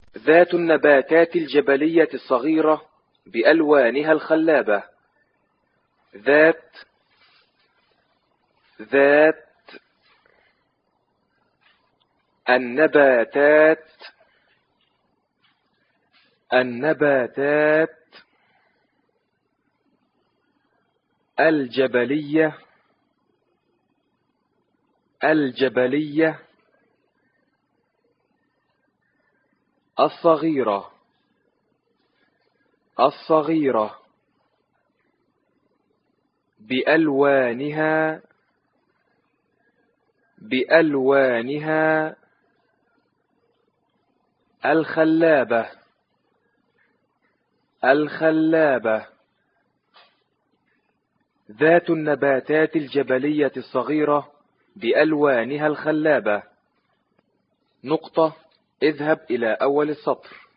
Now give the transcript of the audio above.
ذات النباتات الجبلية الصغيرة بألوانها الخلابة. ذات النباتات الجبلية الصغيرة بألوانها الخلابة. ذات النباتات الجبلية الصغيرة بألوانها الخلابة. نقطة. اذهب إلى أول السطر.